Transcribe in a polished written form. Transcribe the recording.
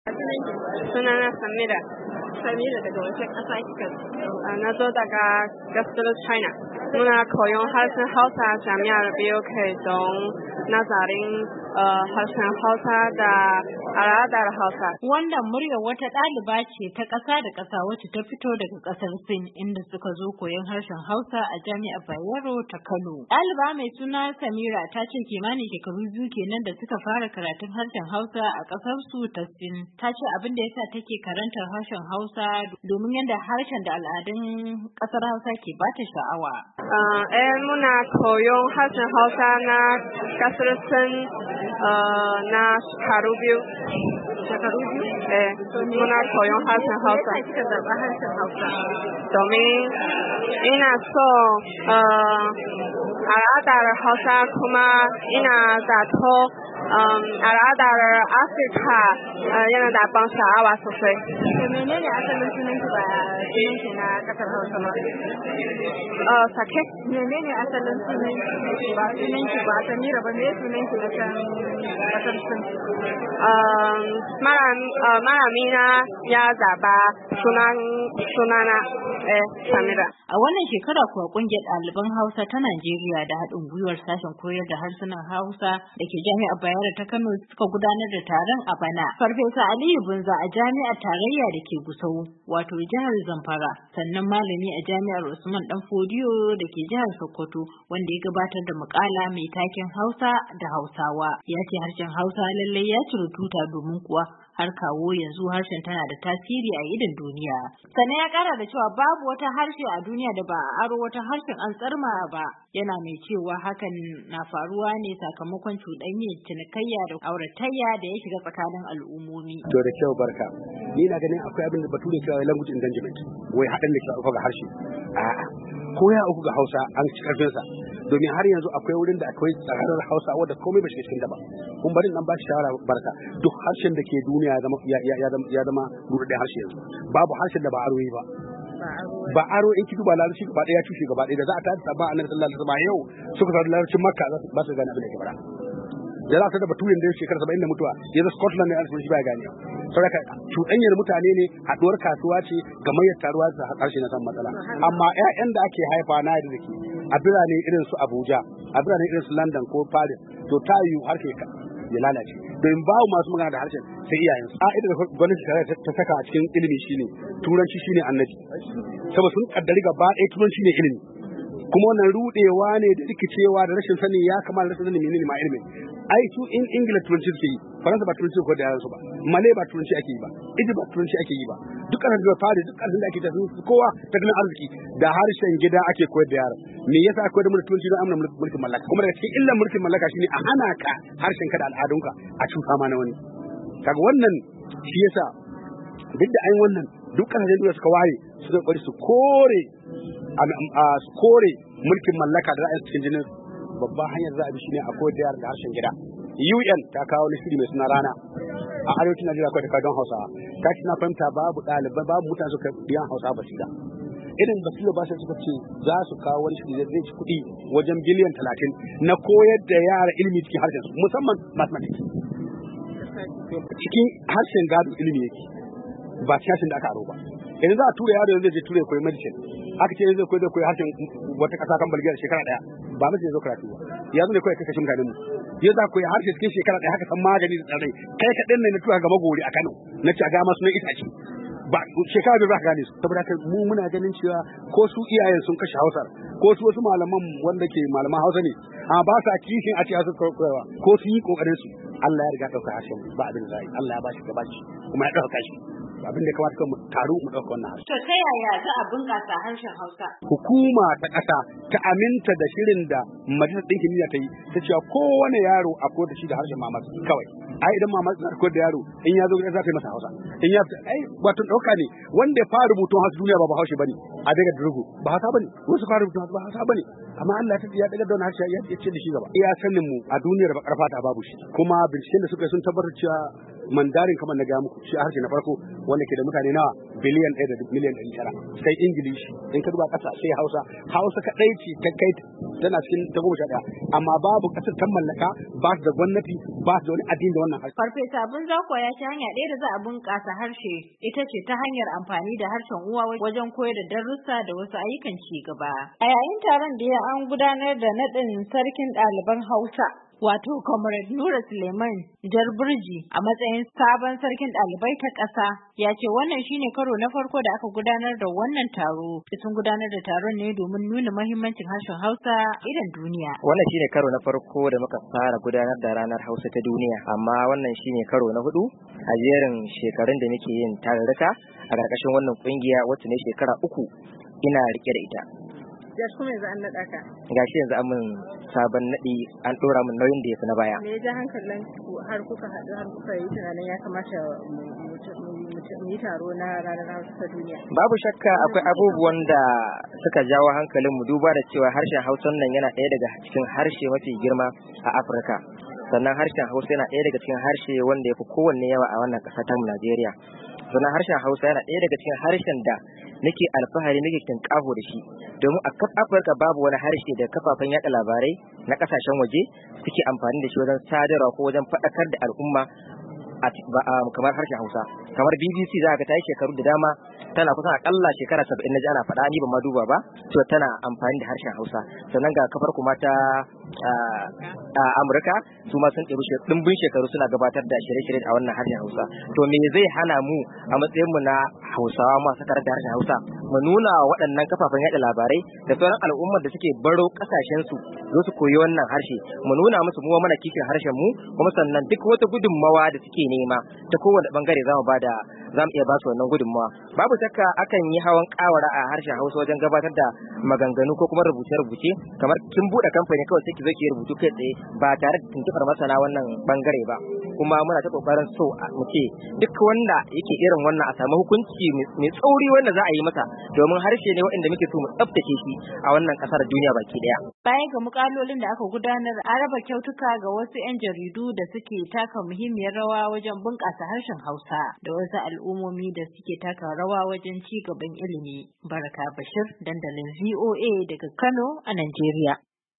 Sunana Samira. Samira daga wace ƙasa kika zo? Na zo daga ƙasar China. Muna koyon harshen Hausa a jami'ar BOK don nazarin harshen Hausa da al'adar Hausa. Wannan muryar wata ɗaliba ce ta ƙasa da ƙasa wacce ta fito daga ƙasar Sin inda suka zo koyon harshen Hausa a jami'ar Bayero ta Kano. Ɗaliba mai suna Samira ta ce kimanin shekaru 2 kenan da suka fara karatun harshen Hausa a ƙasar su ta Sin. Ta ce abin da yasa take karantar harshen Hausa domin yadda harshen da al'adun ƙasar Hausa ke bata sha'awa. Muna koyon harshen Hausa na ƙasar Sin na shekaru 2. Shekaru 2? Muna koyon harshen Hausa. Me yasa kika zaɓa harshen Hausa? Domin ina so al'adar Hausa kuma ina zato al'adar Afirka yana da ban sha'awa sosai. Menene asalin sunanki ba sunanki na ƙasar Hausa ba? Sake? Menene asalin sunanki ba sunanki ba Samira ba me sunanki na can ƙasar Sin? Malamina ya zaba sunana Samira. A wannan shekara kuwa ƙungiyar ɗaliban Hausa ta Najeriya da haɗin gwiwar sashen koyar da harsunan Hausa da ke jami'ar Bayero ta Kano suka gudanar da taron a bana. Farfesa Aliyu Bunza a jami'ar tarayya da ke Gusau wato jihar Zamfara, sannan malami a jami'ar Usman Danfodiyo da ke jihar Sokoto wanda ya gabatar da muƙala mai taken Hausa da Hausawa. Ya ce harshen Hausa lallai ya ciri tuta domin kuwa har kawo yanzu harshen tana da tasiri a idon duniya. Sannan ya kara da cewa babu wata harshe a duniya da ba a aro wata harshen an tsarma ba. Yana mai cewa hakan na faruwa ne sakamakon cuɗanyar cinikayya da auratayya da ya shiga tsakanin al'ummomi. To da kyau barka. Ni na ganin akwai abin da bature cewa language engagement. Wai haɗin da ke uku ga harshe. A'a. Ko ya uku ga Hausa an ci karfinsa. Domin har yanzu akwai wurin da akwai tsakarar Hausa wadda komai ba shi cikin da ba. Kun bari nan ba shi shawara barka. Duk harshen da ke duniya ya zama rudadden harshe yanzu. Babu harshen da ba aro yi ba. Ba aro in kidu ba larabci gaba ɗaya tushe gaba ɗaya da za a tada sabon annabi sallallahu alaihi wasallam yau suka sa larabcin Makka ba su gane abin da ke fara. Da za ta da baturen da shekara 70 da mutuwa yanzu Scotland ne alfin shi ba gane. Saboda cuɗanyar mutane ne haɗuwar kasuwa ce gamayyar taruwa da harshe na san matsala. Amma ƴaƴan da ake haifa na da ke a birane irin su Abuja, a birane irin su London ko Paris, to ta yi harshe ya lalace. Don babu masu magana da harshen sai iyayensu. Ida da gwamnati ta saka a cikin ilimi shine turanci shine annabi. Saboda sun kaddari gaba ɗaya turanci ne ilimi. Kuma wannan rudewa ne da rikicewa da rashin sani ya kamata rashin sani menene ma ilimi. Ai su in Ingila turanci suke yi, Faransa ba turanci ko da yaransu ba, Malay ba turanci ake yi ba, Egypt ba turanci ake yi ba. Duk ƙasar da Paris duk ƙasar da ake tafi kowa tattalin arziki da harshen gida ake koyar da yaran. Me yasa ake koyar da mu turanci don amna mulkin mallaka? Kuma daga cikin illan mulkin mallaka shine a hana ka harshen ka da al'adunka a cuta ma na wani. Kaga wannan shi yasa duk da an wannan duk ƙasashen duniya suka waye suka kokari su kore mulkin mallaka da ra'ayin cikin jinin babban hanyar za a bi shine a koyar da yaran da harshen gida. UN ta kawo wani shiri mai suna rana a arewacin Najeriya kawai ta kawo Hausawa. Ta ce na fahimta babu ɗalibai babu mutane suka biyan Hausawa basira. Irin basira ba suka ce za su kawo wani shiri da zai ci kuɗi wajen biliyan 30 na koyar da yara ilimi cikin harshen su musamman mathematics. Cikin harshen gado ilimi yake ba cikin harshen da aka aro ba. Idan za a tura yaro zai je tura ya koyi medicine aka ce zai koyi harshen wata ƙasa kan Bulgaria shekara ɗaya ba mace zai zo karatu ba. Ya zo ne koyi kashe mutanen mu. Ya za koyi harshe cikin shekara ɗaya haka san magani da tsirrai kai kaɗan ne na tura ga magori a Kano na ci a gama sunan itace ba shekara da za ka gane su saboda haka mu muna ganin cewa ko su iyayen sun kashe Hausar ko su wasu malaman wanda ke malaman Hausa ne amma ba sa kishin a ce Hausa koyarwa ko sun yi kokarin su Allah ya riga ɗauka harshen ba abin da Allah ya bashi gabaci kuma ya ɗauka shi abin da kamata mu taru mu ɗauka wannan harshen. To ta yaya za a bunƙasa harshen Hausa? Hukuma ta ƙasa ta aminta da shirin da Majalisar Ɗinkin Duniya ta yi ta cewa kowane yaro a koyar da shi da harshen mamas kawai. Ai idan mamas na koyar da yaro in ya zo gidan za ta yi masa Hausa. In ya wato ɗauka ne wanda ya fara rubutun Hausa duniya ba Bahaushe bane a daga Durgu ba Hausa bane wasu fara rubutun Hausa ba Hausa bane amma Allah ya daga da wannan harshe ya ce da shi gaba. Iya sanin mu a duniyar bakar fata babu shi kuma binciken da suka yi sun tabbatar cewa Mandarin kamar na ga muku shi harshe na farko wanda ke da mutane nawa biliyan 1 da miliyan 900 sai Ingilishi in ka duba ƙasa sai Hausa kaɗai ce ta kai tana cikin ta 11 amma babu ƙasar ta mallaka ba su da gwamnati ba su da wani addini da wannan harshe. Farfesa Bunza ya ce hanya ɗaya da za a bunƙasa harshe ita ce ta hanyar amfani da harshen uwa wajen koyar da darussa da wasu ayyukan ci gaba. A yayin taron da an gudanar da naɗin sarkin ɗaliban Hausa wato Comrade Nura Suleiman Jarburji a matsayin sabon sarkin ɗalibai ta ƙasa ya ce wannan shine karo na farko da aka gudanar da wannan taro. Sun gudanar da taron ne domin nuna mahimmancin harshen Hausa idan duniya. Wannan shine karo na farko da muka fara gudanar da ranar Hausa ta duniya, amma wannan shine karo na 4 a jerin shekarun da muke yin tarurruka a ƙarƙashin wannan kungiya wacce ne shekara 3 ina rike da ita. Gashi kuma yanzu an naɗa ka. Gashi yanzu an min sabon naɗi an ɗora min nauyin da ya fi na baya. Me ya ja hankalin har kuka haɗu har kuka yi tunanin ya kamata mu yi taro na ranar Hausa ta duniya? Babu shakka akwai abubuwan da suka jawo hankalin mu duba da cewa harshen Hausa nan yana ɗaya daga cikin harshe mafi girma a Afirka. Sannan harshen Hausa yana ɗaya daga cikin harshe wanda ya fi kowanne yawa a wannan ƙasa ta Najeriya. Sannan harshen Hausa yana ɗaya daga cikin harshen da nake alfahari nake tinƙaho da shi, domin a kaf Afirka babu wani harshe da kafafen yaɗa labarai na ƙasashen waje suke amfani da shi wajen sadarwa ko wajen faɗakar da al'umma kamar harshen Hausa. Kamar BBC za ka ta yi shekaru da dama tana kusan akalla shekara 70 na ji ana faɗa, ni ban ma duba ba, to tana amfani da harshen Hausa. Sannan ga kafar kuma ta Amurka su ma sun ɗebi ɗimbin shekaru suna gabatar da shirye-shirye a wannan harshen Hausa. To me zai hana mu a matsayinmu na Hausawa masu karanta harshen Hausa mu nuna waɗannan kafafen yaɗa labarai da sauran al'ummar da suke baro ƙasashensu zo su koyi wannan harshe, mu nuna musu mu mana kishin harshen mu, kuma sannan duk wata gudunmawa da suke nema ta kowane bangare za mu iya ba su wannan gudunmawa. Babu shakka akan yi hawan kawara a harshen Hausa wajen gabatar da maganganu ko kuma rubuce-rubuce, kamar kin buɗe kamfani kawai sai ki zo ki rubutu kai tsaye ba tare da tuntuɓar masana wannan bangare ba. Kuma muna ta kokarin so mu ce duk wanda yake irin wannan a samu hukunci mai tsauri wanda za a yi masa, domin harshe ne waɗanda muke so mu tsaftace shi a wannan ƙasar duniya baki ɗaya. Baya ga mukalolin da aka gudanar, an raba kyautuka ga wasu 'yan jaridu da suke taka muhimmiyar rawa wajen bunƙasa harshen Hausa da wasu al'ummomi da suke taka rawa wajen ci gaban ilimi. Baraka Bashir, dandalin VOA daga Kano a Najeriya.